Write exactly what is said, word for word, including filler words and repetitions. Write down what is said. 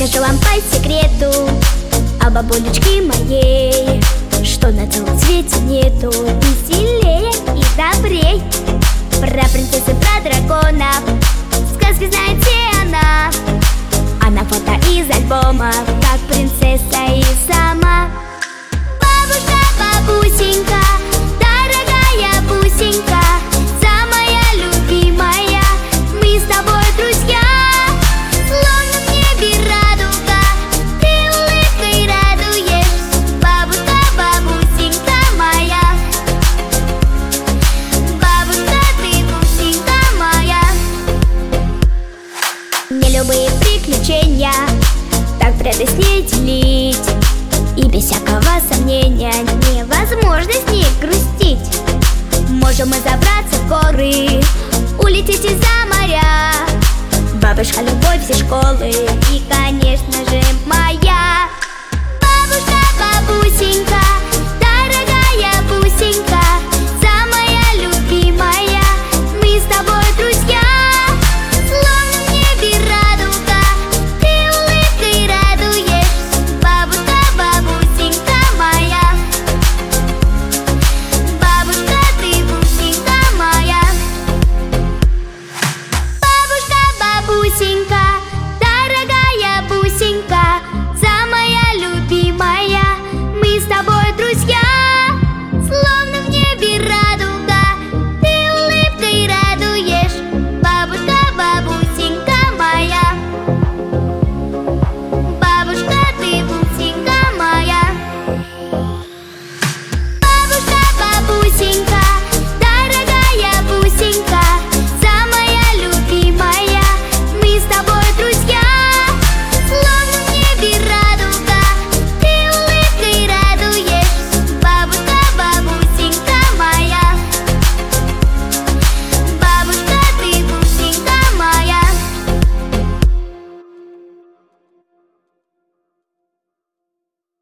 Расскажу вам по секрету о бабулечке моей, что на целом свете нету веселее и добрей. Про принцессы, про драконов сказки знает все она. Она фото из альбома, как принцесса и сама. Бабушка, бабусенька, дорогая бусенька, самая любимая, мы с тобой друзья. Словно в небе радуга, ты улыбкой радуешь. Бабушка, бабусенька моя, бабушка, ты бусенька моя. Мне любые приключения так радость не делить, и без всякого сомнения невозможно с ней грустить. Можем мы забраться в горы, улететь из-за моря. Бабушка, любовь, все школы и, конечно же,